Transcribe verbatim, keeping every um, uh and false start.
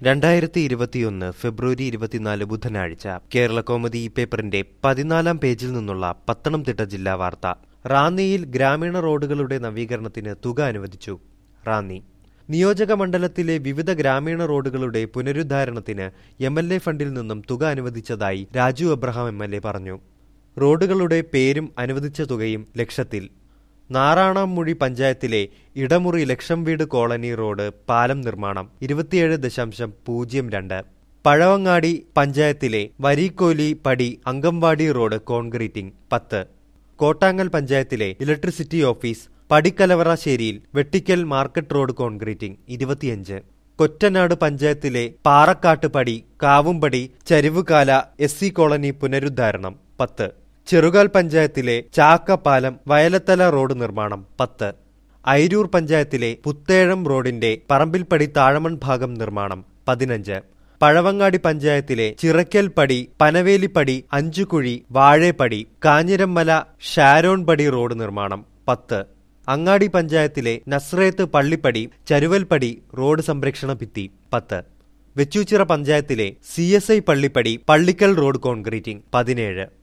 രണ്ടായിരത്തി ഇരുപത്തിയൊന്ന് ഫെബ്രുവരി ഇരുപത്തിനാല് ബുധനാഴ്ച കേരളകൗമുദി ഈ പേപ്പറിന്റെ പതിനാലാം പേജിൽ നിന്നുള്ള പത്തനംതിട്ട ജില്ലാ വാർത്ത. റാന്നിയിൽ ഗ്രാമീണ റോഡുകളുടെ നവീകരണത്തിന് തുക അനുവദിച്ചു. റാന്നി നിയോജക മണ്ഡലത്തിലെ വിവിധ ഗ്രാമീണ റോഡുകളുടെ പുനരുദ്ധാരണത്തിന് എം എൽ എ ഫണ്ടിൽ നിന്നും തുക അനുവദിച്ചതായി Raju Abraham M L A പറഞ്ഞു. റോഡുകളുടെ പേരും അനുവദിച്ച തുകയും ലക്ഷത്തിൽ. നാറാണാംമുഴി പഞ്ചായത്തിലെ ഇടമുറി ലക്ഷം വീട് കോളനി റോഡ് പാലം നിർമ്മാണം ഇരുപത്തിയേഴ് ദശാംശം പൂജ്യം രണ്ട്. പഴവങ്ങാടി പഞ്ചായത്തിലെ വരീക്കോലി പടി അങ്കംവാടി റോഡ് കോൺക്രീറ്റിംഗ് പത്ത്. കോട്ടാങ്ങൽ പഞ്ചായത്തിലെ ഇലക്ട്രിസിറ്റി ഓഫീസ് പടിക്കലവറശ്ശേരിയിൽ വെട്ടിക്കൽ മാർക്കറ്റ് റോഡ് കോൺക്രീറ്റിംഗ് ഇരുപത്തിയഞ്ച്. കൊറ്റനാട് പഞ്ചായത്തിലെ Parakkattu Padi Kavumpadi Charivukala S C colony പുനരുദ്ധാരണം പത്ത്. ചെറുകാൽ പഞ്ചായത്തിലെ ചാക്കപ്പാലം വയലത്തല റോഡ് നിർമ്മാണം പത്ത്. ഐരൂർ പഞ്ചായത്തിലെ പുത്തേഴം റോഡിന്റെ പറമ്പിൽപ്പടി താഴമൺ ഭാഗം നിർമ്മാണം പതിനഞ്ച്. പഴവങ്ങാടി പഞ്ചായത്തിലെ ചിറക്കൽ പടി പനവേലിപ്പടി അഞ്ചുകുഴി വാഴേപ്പടി കാഞ്ഞിരമ്മല ഷാരോൺ പടി റോഡ് നിർമ്മാണം പത്ത്. അങ്ങാടി പഞ്ചായത്തിലെ നസ്രേത്ത് പള്ളിപ്പടി ചരുവൽപ്പടി റോഡ് സംരക്ഷണ ഭിത്തി പത്ത്. വെച്ചൂച്ചിറ പഞ്ചായത്തിലെ C S I Pallippadi Pallikkal road concreting പതിനേഴ്.